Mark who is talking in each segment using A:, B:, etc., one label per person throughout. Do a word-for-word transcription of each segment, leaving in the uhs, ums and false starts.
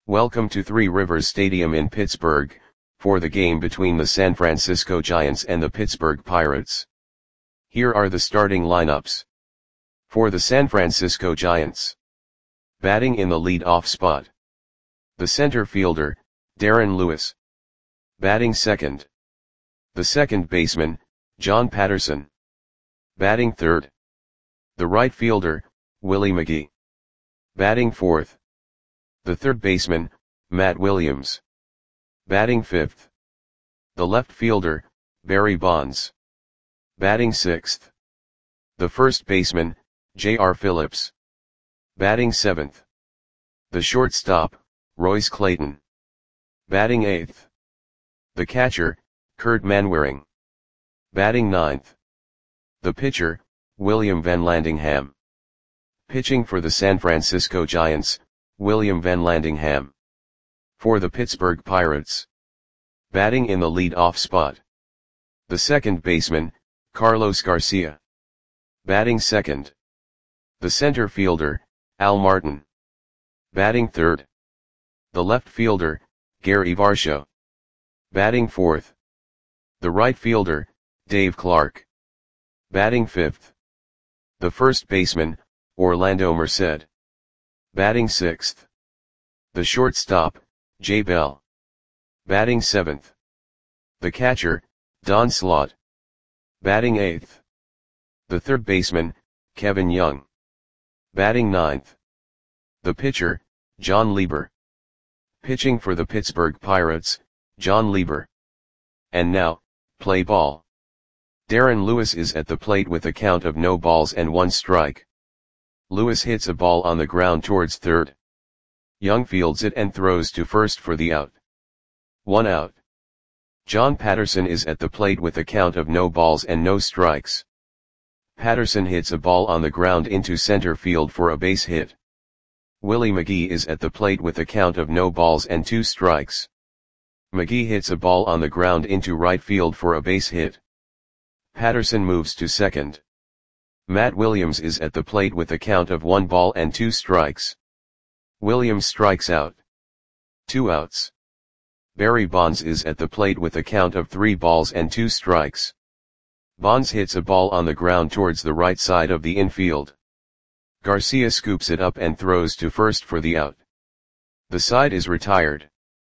A: Welcome to Three Rivers Stadium in Pittsburgh, for the game between the San Francisco Giants and the Pittsburgh Pirates. Here are the starting lineups. For the San Francisco Giants. Batting in the lead-off spot. The center fielder, Darren Lewis. Batting second. The second baseman, John Patterson. Batting third. The right fielder, Willie McGee. Batting fourth. The third baseman, Matt Williams. Batting fifth. The left fielder, Barry Bonds. Batting sixth. The first baseman, J R Phillips. Batting seventh. The shortstop, Royce Clayton. Batting eighth. The catcher, Kurt Manwaring. Batting ninth. The pitcher, William Vanlandingham. Pitching for the San Francisco Giants, William Vanlandingham. For the Pittsburgh Pirates. Batting in the lead-off spot. The second baseman, Carlos Garcia. Batting second. The center fielder, Al Martin. Batting third. The left fielder, Gary Varsho. Batting fourth. The right fielder, Dave Clark. Batting fifth. The first baseman, Orlando Merced. Batting sixth. The shortstop, Jay Bell. Batting seventh. The catcher, Don Slaught. Batting eighth. The third baseman, Kevin Young. Batting ninth. The pitcher, John Lieber. Pitching for the Pittsburgh Pirates, John Lieber. And now, play ball. Darren Lewis is at the plate with a count of no balls and one strike. Lewis hits a ball on the ground towards third. Young fields it and throws to first for the out. One out. John Patterson is at the plate with a count of no balls and no strikes. Patterson hits a ball on the ground into center field for a base hit. Willie McGee is at the plate with a count of no balls and two strikes. McGee hits a ball on the ground into right field for a base hit. Patterson moves to second. Matt Williams is at the plate with a count of one ball and two strikes. Williams strikes out. Two outs. Barry Bonds is at the plate with a count of three balls and two strikes. Bonds hits a ball on the ground towards the right side of the infield. Garcia scoops it up and throws to first for the out. The side is retired.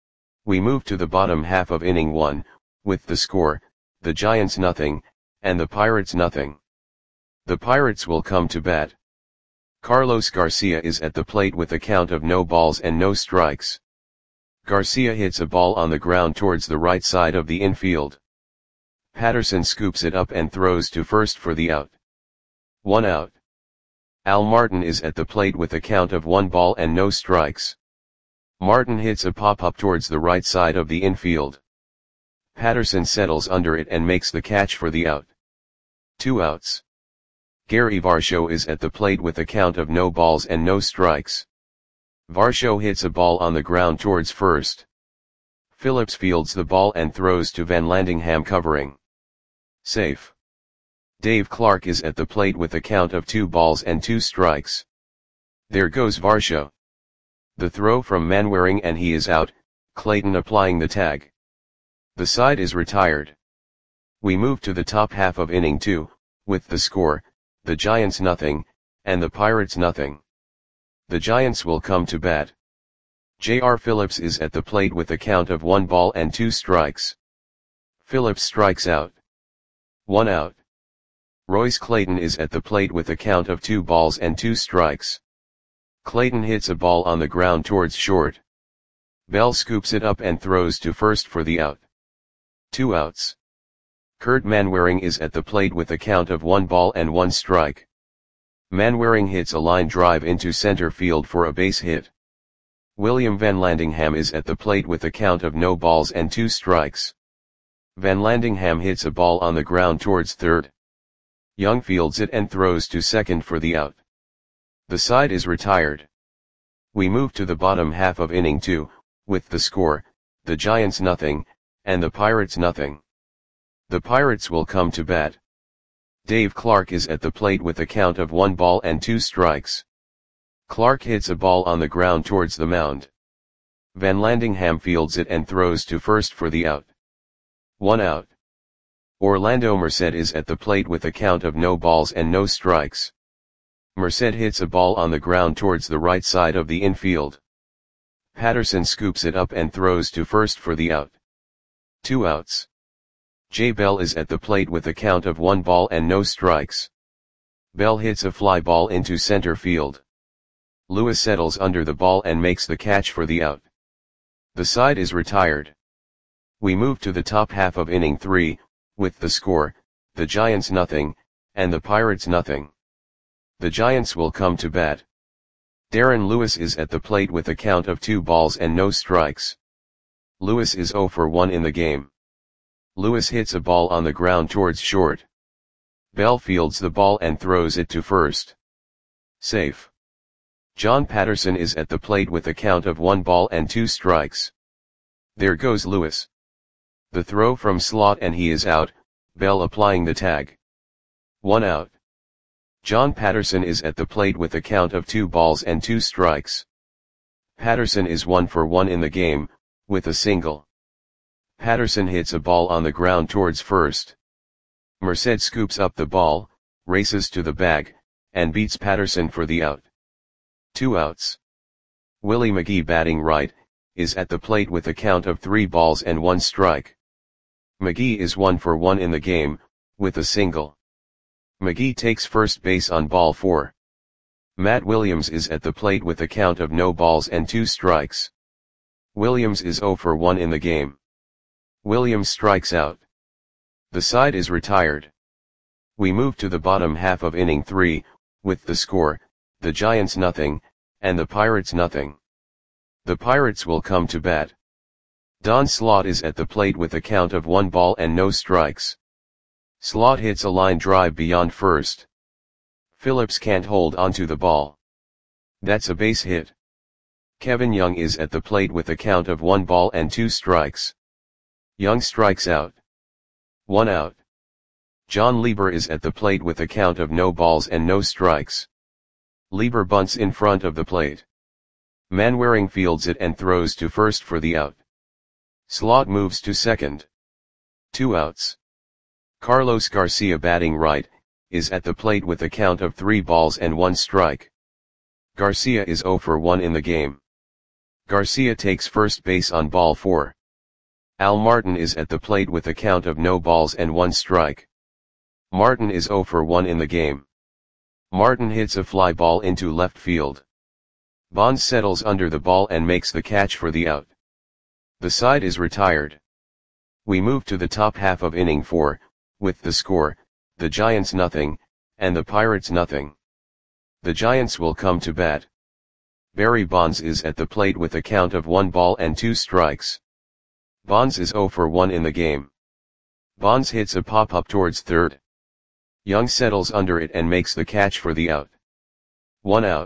A: We move to the bottom half of inning one, with the score, the Giants nothing, and the Pirates nothing. The Pirates will come to bat. Carlos Garcia is at the plate with a count of no balls and no strikes. Garcia hits a ball on the ground towards the right side of the infield. Patterson scoops it up and throws to first for the out. One out. Al Martin is at the plate with a count of one ball and no strikes. Martin hits a pop-up towards the right side of the infield. Patterson settles under it and makes the catch for the out. Two outs. Gary Varsho is at the plate with a count of no balls and no strikes. Varsho hits a ball on the ground towards first. Phillips fields the ball and throws to Vanlandingham covering. Safe. Dave Clark is at the plate with a count of two balls and two strikes. There goes Varsho. The throw from Manwaring and he is out, Clayton applying the tag. The side is retired. We move to the top half of inning two, with the score, the Giants nothing, and the Pirates nothing. The Giants will come to bat. J R Phillips is at the plate with a count of one ball and two strikes. Phillips strikes out. One out. Royce Clayton is at the plate with a count of two balls and two strikes. Clayton hits a ball on the ground towards short. Bell scoops it up and throws to first for the out. Two outs. Kurt Manwaring is at the plate with a count of one ball and one strike. Manwaring hits a line drive into center field for a base hit. William Vanlandingham is at the plate with a count of no balls and two strikes. Vanlandingham hits a ball on the ground towards third. Young fields it and throws to second for the out. The side is retired. We move to the bottom half of inning two, with the score, the Giants nothing, and the Pirates nothing. The Pirates will come to bat. Dave Clark is at the plate with a count of one ball and two strikes. Clark hits a ball on the ground towards the mound. Van Landingham fields it and throws to first for the out. One out. Orlando Merced is at the plate with a count of no balls and no strikes. Merced hits a ball on the ground towards the right side of the infield. Patterson scoops it up and throws to first for the out. Two outs. Jay Bell is at the plate with a count of one ball and no strikes. Bell hits a fly ball into center field. Lewis settles under the ball and makes the catch for the out. The side is retired. We move to the top half of inning three, with the score, the Giants nothing, and the Pirates nothing. The Giants will come to bat. Darren Lewis is at the plate with a count of two balls and no strikes. Lewis is oh for one in the game. Lewis hits a ball on the ground towards short. Bell fields the ball and throws it to first. Safe. John Patterson is at the plate with a count of one ball and two strikes. There goes Lewis. The throw from slot and he is out, Bell applying the tag. One out. John Patterson is at the plate with a count of two balls and two strikes. Patterson is one for one in the game, with a single. Patterson hits a ball on the ground towards first. Merced scoops up the ball, races to the bag, and beats Patterson for the out. Two outs. Willie McGee batting right, is at the plate with a count of three balls and one strike. McGee is one for one in the game, with a single. McGee takes first base on ball four. Matt Williams is at the plate with a count of no balls and two strikes. Williams is oh for one in the game. Williams strikes out. The side is retired. We move to the bottom half of inning three, with the score, the Giants nothing, and the Pirates nothing. The Pirates will come to bat. Don Slaught is at the plate with a count of one ball and no strikes. Slaught hits a line drive beyond first. Phillips can't hold onto the ball. That's a base hit. Kevin Young is at the plate with a count of one ball and two strikes. Young strikes out. One out. John Lieber is at the plate with a count of no balls and no strikes. Lieber bunts in front of the plate. Manwaring fields it and throws to first for the out. Slaught moves to second. Two outs. Carlos Garcia batting right, is at the plate with a count of three balls and one strike. Garcia is oh for one in the game. Garcia takes first base on ball four. Al Martin is at the plate with a count of no balls and one strike. Martin is oh for one in the game. Martin hits a fly ball into left field. Bonds settles under the ball and makes the catch for the out. The side is retired. We move to the top half of inning four, with the score, the Giants nothing, and the Pirates nothing. The Giants will come to bat. Barry Bonds is at the plate with a count of one ball and two strikes. Bonds is oh for one in the game. Bonds hits a pop-up towards third. Young settles under it and makes the catch for the out. One out.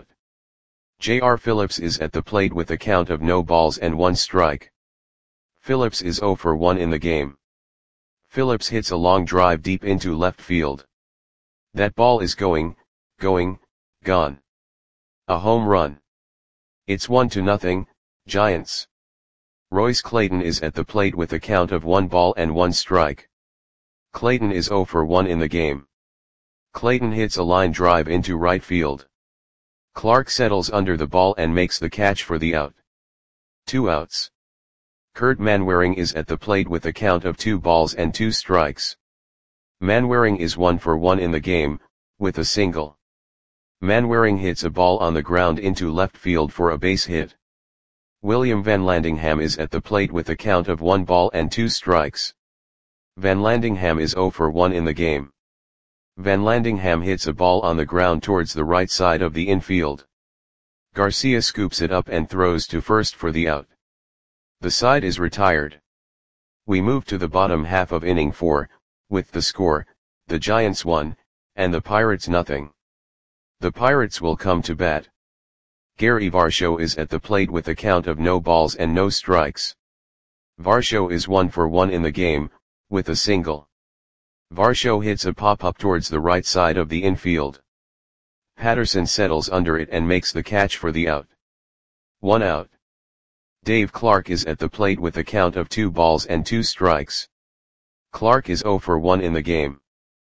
A: J R Phillips is at the plate with a count of no balls and one strike. Phillips is oh for one in the game. Phillips hits a long drive deep into left field. That ball is going, going, gone. A home run. It's one to nothing, Giants. Royce Clayton is at the plate with a count of one ball and one strike. Clayton is oh for one in the game. Clayton hits a line drive into right field. Clark settles under the ball and makes the catch for the out. Two outs. Kurt Manwaring is at the plate with a count of two balls and two strikes. Manwaring is one for one in the game, with a single. Manwaring hits a ball on the ground into left field for a base hit. William Van Landingham is at the plate with a count of one ball and two strikes. Van Landingham is oh for one in the game. Van Landingham hits a ball on the ground towards the right side of the infield. Garcia scoops it up and throws to first for the out. The side is retired. We move to the bottom half of inning four, with the score, the Giants one, and the Pirates nothing. The Pirates will come to bat. Gary Varsho is at the plate with a count of no balls and no strikes. Varsho is one for one in the game, with a single. Varsho hits a pop-up towards the right side of the infield. Patterson settles under it and makes the catch for the out. One out. Dave Clark is at the plate with a count of two balls and two strikes. Clark is zero for one in the game.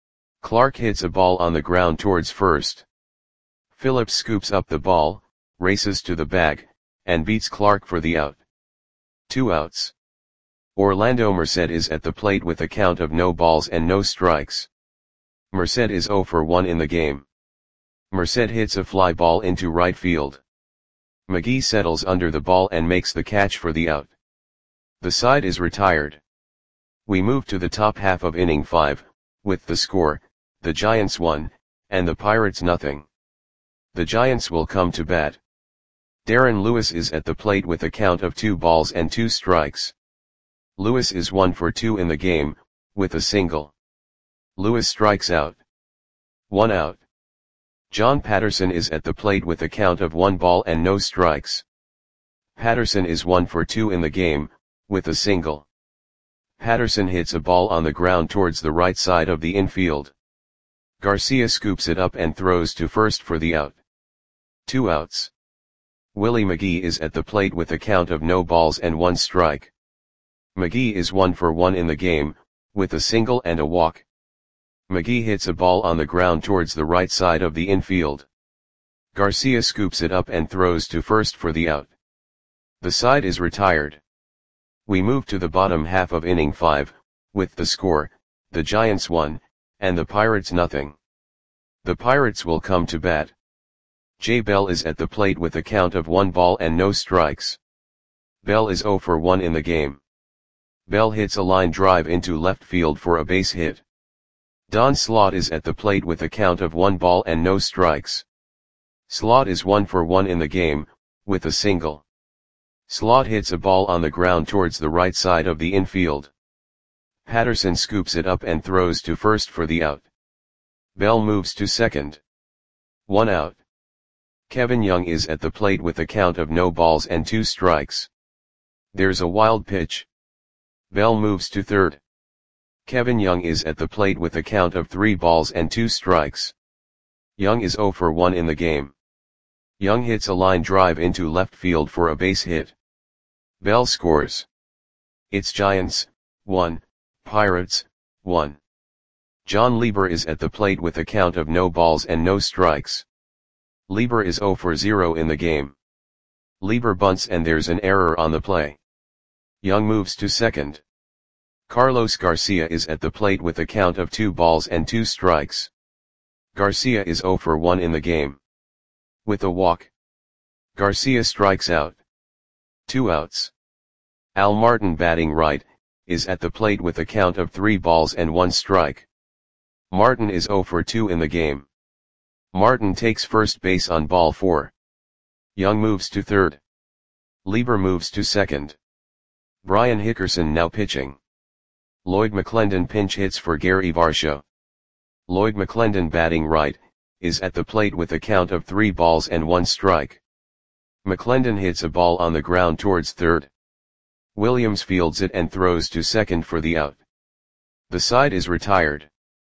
A: Clark hits a ball on the ground towards first. Phillips scoops up the ball, races to the bag, and beats Clark for the out. Two outs. Orlando Merced is at the plate with a count of no balls and no strikes. Merced is zero for one in the game. Merced hits a fly ball into right field. McGee settles under the ball and makes the catch for the out. The side is retired. We move to the top half of inning five, with the score, the Giants one, and the Pirates nothing. The Giants will come to bat. Darren Lewis is at the plate with a count of two balls and two strikes. Lewis is one for two in the game, with a single. Lewis strikes out. One out. John Patterson is at the plate with a count of one ball and no strikes. Patterson is one for two in the game, with a single. Patterson hits a ball on the ground towards the right side of the infield. Garcia scoops it up and throws to first for the out. Two outs. Willie McGee is at the plate with a count of no balls and one strike. McGee is one for one in the game, with a single and a walk. McGee hits a ball on the ground towards the right side of the infield. Garcia scoops it up and throws to first for the out. The side is retired. We move to the bottom half of inning five, with the score, the Giants one, and the Pirates nothing. The Pirates will come to bat. Jay Bell is at the plate with a count of one ball and no strikes. Bell is zero for one in the game. Bell hits a line drive into left field for a base hit. Don Slaught is at the plate with a count of one ball and no strikes. Slaught is one for one in the game, with a single. Slaught hits a ball on the ground towards the right side of the infield. Patterson scoops it up and throws to first for the out. Bell moves to second. One out. Kevin Young is at the plate with a count of no balls and two strikes. There's a wild pitch. Bell moves to third. Kevin Young is at the plate with a count of three balls and two strikes. Young is zero for one in the game. Young hits a line drive into left field for a base hit. Bell scores. It's Giants, one, Pirates, one. John Lieber is at the plate with a count of no balls and no strikes. Lieber is zero for zero in the game. Lieber bunts and there's an error on the play. Young moves to second. Carlos Garcia is at the plate with a count of two balls and two strikes. Garcia is zero for one in the game. With a walk. Garcia strikes out. Two outs. Al Martin, batting right, is at the plate with a count of three balls and one strike. Martin is zero for two in the game. Martin takes first base on ball four. Young moves to third. Lieber moves to second. Brian Hickerson now pitching. Lloyd McClendon pinch hits for Gary Varsho. Lloyd McClendon, batting right, is at the plate with a count of three balls and one strike. McClendon hits a ball on the ground towards third. Williams fields it and throws to second for the out. The side is retired.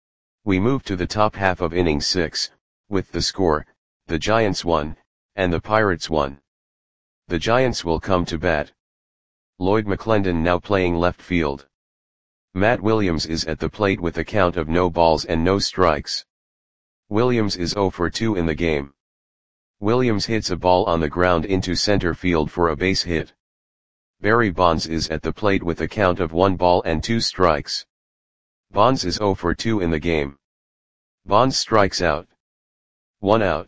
A: We move to the top half of inning six, with the score, the Giants one, and the Pirates one. The Giants will come to bat. Lloyd McClendon now playing left field. Matt Williams is at the plate with a count of no balls and no strikes. Williams is zero for two in the game. Williams hits a ball on the ground into center field for a base hit. Barry Bonds is at the plate with a count of one ball and two strikes. Bonds is zero for two in the game. Bonds strikes out. One out.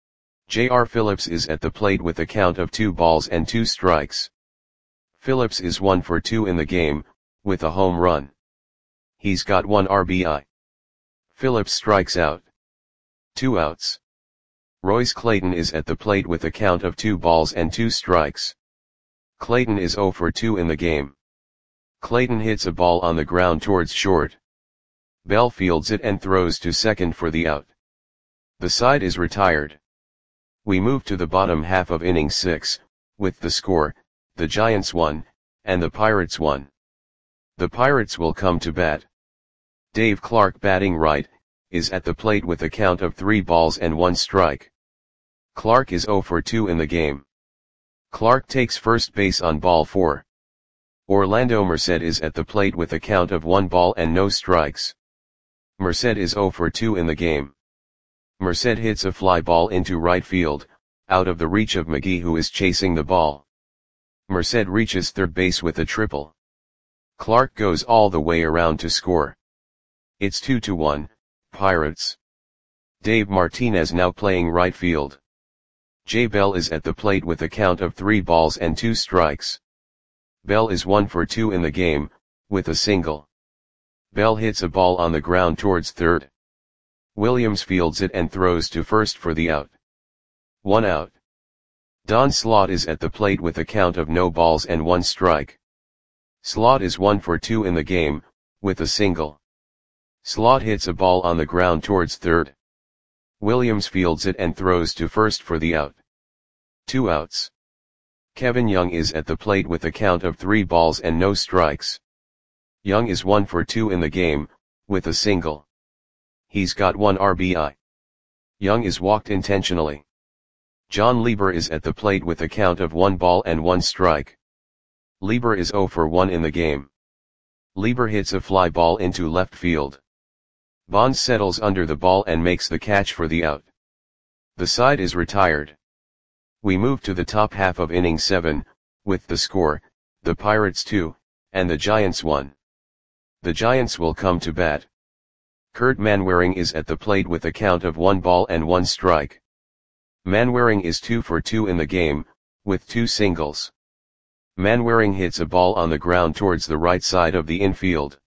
A: J R Phillips is at the plate with a count of two balls and two strikes. Phillips is one for two in the game, with a home run. He's got one R B I. Phillips strikes out. Two outs. Royce Clayton is at the plate with a count of two balls and two strikes. Clayton is zero for two in the game. Clayton hits a ball on the ground towards short. Bell fields it and throws to second for the out. The side is retired. We move to the bottom half of inning six, with the score, the Giants one, and the Pirates one. The Pirates will come to bat. Dave Clark, batting right, is at the plate with a count of three balls and one strike. Clark is zero for two in the game. Clark takes first base on ball four. Orlando Merced is at the plate with a count of one ball and no strikes. Merced is zero for two in the game. Merced hits a fly ball into right field, out of the reach of McGee, who is chasing the ball. Merced reaches third base with a triple. Clark goes all the way around to score. It's two to one, Pirates. Dave Martinez now playing right field. Jay Bell is at the plate with a count of three balls and two strikes. Bell is one for two in the game, with a single. Bell hits a ball on the ground towards third. Williams fields it and throws to first for the out. One out. Don Slaught is at the plate with a count of no balls and one strike. Slaught is one for two in the game, with a single. Slaught hits a ball on the ground towards third. Williams fields it and throws to first for the out. Two outs. Kevin Young is at the plate with a count of three balls and no strikes. Young is one for two in the game, with a single. He's got one R B I. Young is walked intentionally. John Lieber is at the plate with a count of one ball and one strike. Lieber is zero for one in the game. Lieber hits a fly ball into left field. Bonds settles under the ball and makes the catch for the out. The side is retired. We move to the top half of inning seven, with the score, the Pirates two, and the Giants one. The Giants will come to bat. Kurt Manwaring is at the plate with a count of one ball and one strike. Manwaring is two for two in the game, with two singles. Manwaring hits a ball on the ground towards the right side of the infield.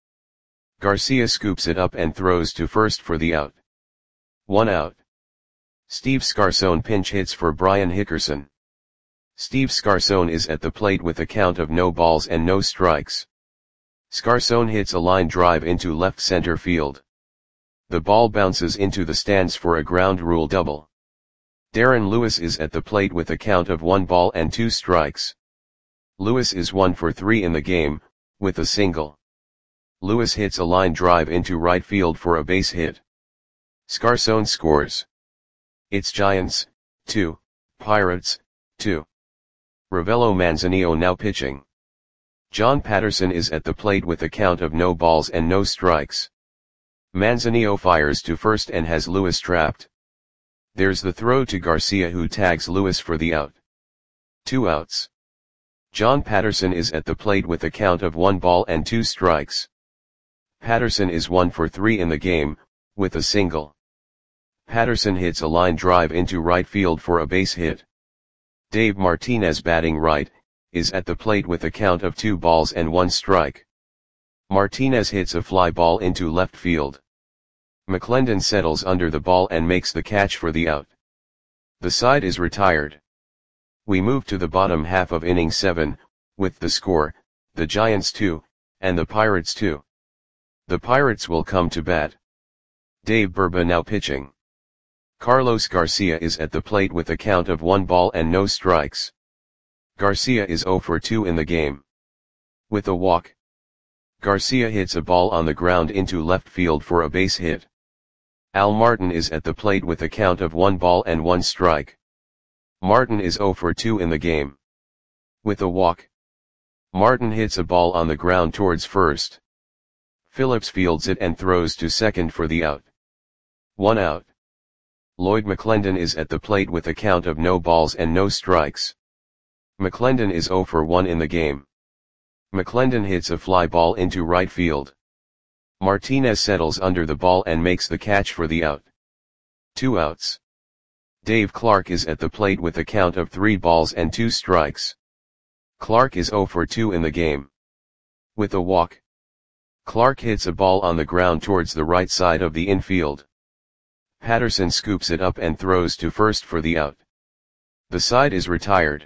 A: Garcia scoops it up and throws to first for the out. One out. Steve Scarson pinch hits for Brian Hickerson. Steve Scarson is at the plate with a count of no balls and no strikes. Scarson hits a line drive into left center field. The ball bounces into the stands for a ground rule double. Darren Lewis is at the plate with a count of one ball and two strikes. Lewis is one for three in the game, with a single. Lewis hits a line drive into right field for a base hit. Scarson scores. It's Giants, two, Pirates, two. Ravello Manzanillo now pitching. John Patterson is at the plate with a count of no balls and no strikes. Manzanillo fires to first and has Lewis trapped. There's the throw to Garcia, who tags Lewis for the out. Two outs. John Patterson is at the plate with a count of one ball and two strikes. Patterson is one for three in the game, with a single. Patterson hits a line drive into right field for a base hit. Dave Martinez, batting right, is at the plate with a count of two balls and one strike. Martinez hits a fly ball into left field. McClendon settles under the ball and makes the catch for the out. The side is retired. We move to the bottom half of inning seven, with the score, the Giants two, and the Pirates two. The Pirates will come to bat. Dave Burba now pitching. Carlos Garcia is at the plate with a count of one ball and no strikes. Garcia is zero for two in the game. With a walk. Garcia hits a ball on the ground into left field for a base hit. Al Martin is at the plate with a count of one ball and one strike. Martin is zero for two in the game. With a walk. Martin hits a ball on the ground towards first. Phillips fields it and throws to second for the out. One out. Lloyd McClendon is at the plate with a count of no balls and no strikes. McClendon is zero for one in the game. McClendon hits a fly ball into right field. Martinez settles under the ball and makes the catch for the out. Two outs. Dave Clark is at the plate with a count of three balls and two strikes. Clark is zero for two in the game. With a walk. Clark hits a ball on the ground towards the right side of the infield. Patterson scoops it up and throws to first for the out. The side is retired.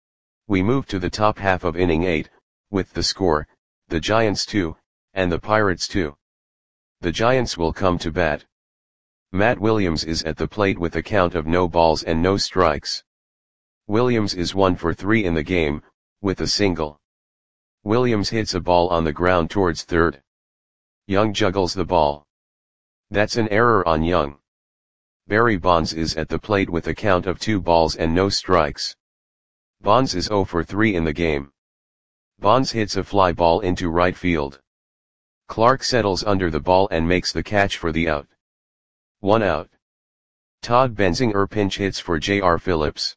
A: We move to the top half of inning eight, with the score, the Giants two, and the Pirates two. The Giants will come to bat. Matt Williams is at the plate with a count of no balls and no strikes. Williams is one for three in the game, with a single. Williams hits a ball on the ground towards third. Young juggles the ball. That's an error on Young. Barry Bonds is at the plate with a count of two balls and no strikes. Bonds is zero for three in the game. Bonds hits a fly ball into right field. Clark settles under the ball and makes the catch for the out. One out. Todd Benzinger pinch hits for J R Phillips.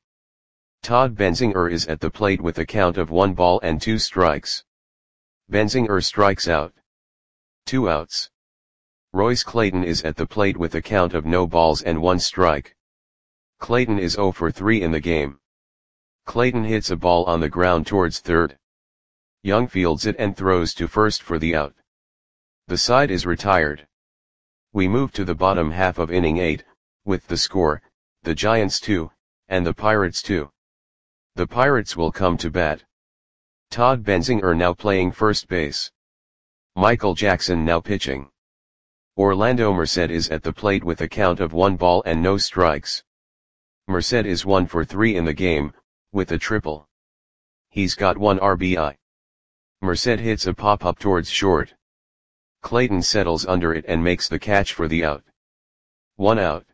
A: Todd Benzinger is at the plate with a count of one ball and two strikes. Benzinger strikes out. Two outs. Royce Clayton is at the plate with a count of no balls and one strike. Clayton is zero for three in the game. Clayton hits a ball on the ground towards third. Young fields it and throws to first for the out. The side is retired. We move to the bottom half of inning eight, with the score, the Giants two, and the Pirates two. The Pirates will come to bat. Todd Benzinger now playing first base. Michael Jackson now pitching. Orlando Merced is at the plate with a count of one ball and no strikes. Merced is one for three in the game, with a triple. He's got one R B I. Merced hits a pop-up towards short. Clayton settles under it and makes the catch for the out. One out.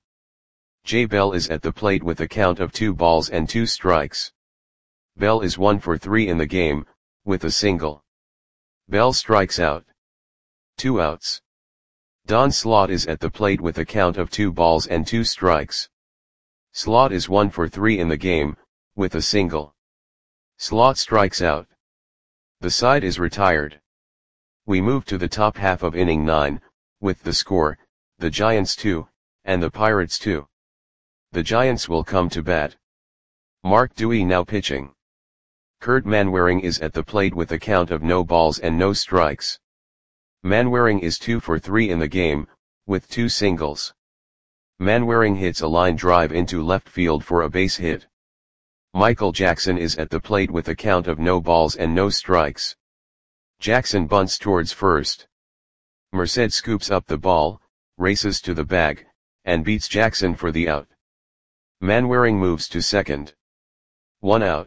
A: Jay Bell is at the plate with a count of two balls and two strikes. Bell is one for three in the game, with a single. Bell strikes out. Two outs. Don Slaught is at the plate with a count of two balls and two strikes. Slaught is one for three in the game, with a single. Slaught strikes out. The side is retired. We move to the top half of inning nine, with the score, the Giants two, and the Pirates two. The Giants will come to bat. Mark Dewey now pitching. Kurt Manwaring is at the plate with a count of no balls and no strikes. Manwaring is two for three in the game, with two singles. Manwaring hits a line drive into left field for a base hit. Michael Jackson is at the plate with a count of no balls and no strikes. Jackson bunts towards first. Merced scoops up the ball, races to the bag, and beats Jackson for the out. Manwaring moves to second. One out.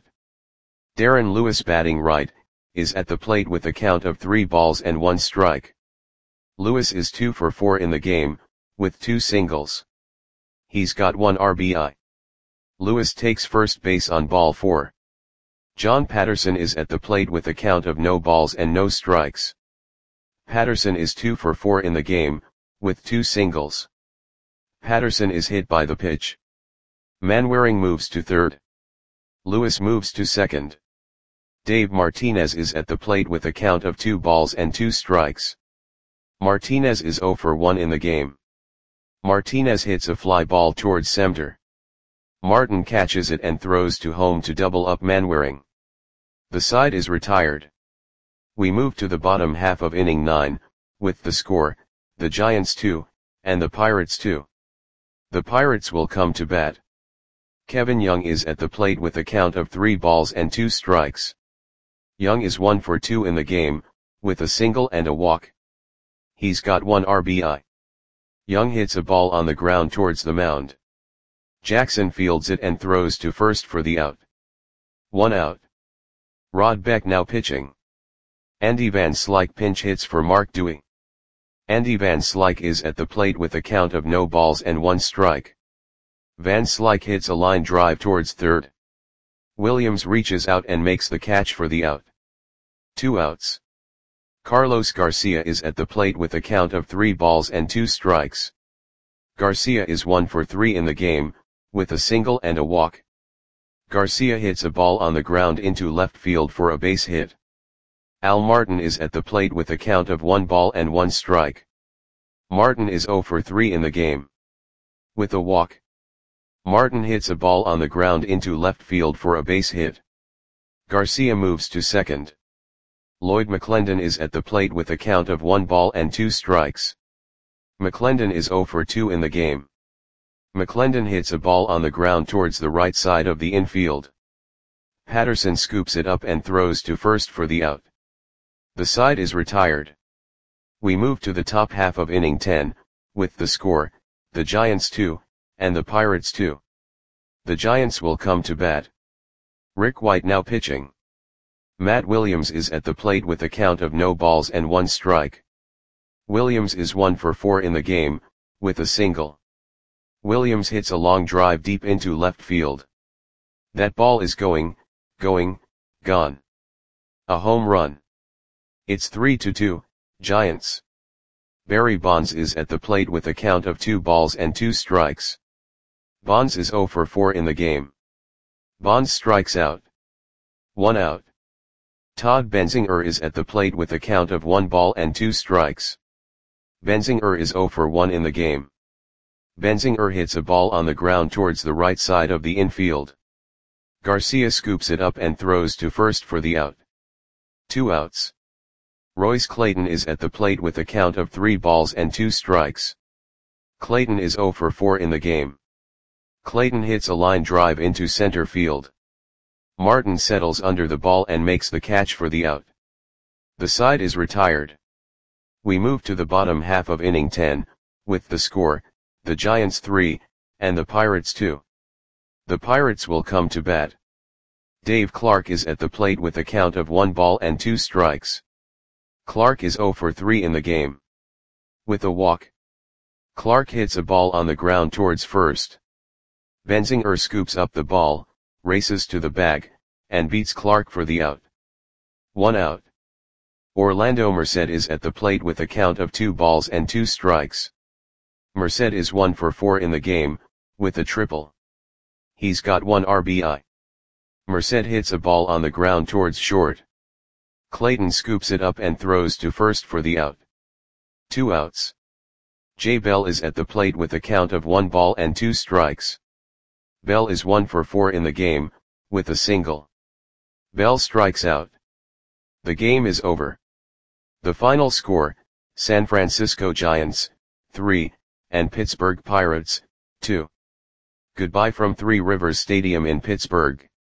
A: Darren Lewis batting right, is at the plate with a count of three balls and one strike. Lewis is two for four in the game, with two singles. He's got one R B I. Lewis takes first base on ball four. John Patterson is at the plate with a count of no balls and no strikes. Patterson is two for four in the game, with two singles. Patterson is hit by the pitch. Manwaring moves to third. Lewis moves to second. Dave Martinez is at the plate with a count of two balls and two strikes. Martinez is zero for one in the game. Martinez hits a fly ball towards center. Martin catches it and throws to home to double up Manwaring. The side is retired. We move to the bottom half of inning nine, with the score, the Giants two, and the Pirates two. The Pirates will come to bat. Kevin Young is at the plate with a count of three balls and two strikes. Young is one for two in the game, with a single and a walk. He's got one R B I. Young hits a ball on the ground towards the mound. Jackson fields it and throws to first for the out. One out. Rod Beck now pitching. Andy Van Slyke pinch hits for Mark Dewey. Andy Van Slyke is at the plate with a count of no balls and one strike. Van Slyke hits a line drive towards third. Williams reaches out and makes the catch for the out. Two outs. Carlos Garcia is at the plate with a count of three balls and two strikes. Garcia is one for three in the game, with a single and a walk. Garcia hits a ball on the ground into left field for a base hit. Al Martin is at the plate with a count of one ball and one strike. Martin is zero for three in the game. With a walk. Martin hits a ball on the ground into left field for a base hit. Garcia moves to second. Lloyd McClendon is at the plate with a count of one ball and two strikes. McClendon is zero for two in the game. McClendon hits a ball on the ground towards the right side of the infield. Patterson scoops it up and throws to first for the out. The side is retired. We move to the top half of inning ten, with the score, the Giants two, and the Pirates two. The Giants will come to bat. Rick White now pitching. Matt Williams is at the plate with a count of no balls and one strike. Williams is one for four in the game, with a single. Williams hits a long drive deep into left field. That ball is going, going, gone. A home run. It's three to two, Giants. Barry Bonds is at the plate with a count of two balls and two strikes. Bonds is zero for four in the game. Bonds strikes out. One out. Todd Benzinger is at the plate with a count of one ball and two strikes. Benzinger is zero for one in the game. Benzinger hits a ball on the ground towards the right side of the infield. Garcia scoops it up and throws to first for the out. Two outs. Royce Clayton is at the plate with a count of three balls and two strikes. Clayton is zero for four in the game. Clayton hits a line drive into center field. Martin settles under the ball and makes the catch for the out. The side is retired. We move to the bottom half of inning ten, with the score, the Giants three, and the Pirates two. The Pirates will come to bat. Dave Clark is at the plate with a count of one ball and two strikes. Clark is zero for three in the game. With a walk. Clark hits a ball on the ground towards first. Benzinger scoops up the ball, races to the bag, and beats Clark for the out. One out. Orlando Merced is at the plate with a count of two balls and two strikes. Merced is one for four in the game, with a triple. He's got one R B I. Merced hits a ball on the ground towards short. Clayton scoops it up and throws to first for the out. Two outs. Jay Bell is at the plate with a count of one ball and two strikes. Bell is one for four in the game, with a single. Bell strikes out. The game is over. The final score, San Francisco Giants, three, and Pittsburgh Pirates, two. Goodbye from Three Rivers Stadium in Pittsburgh.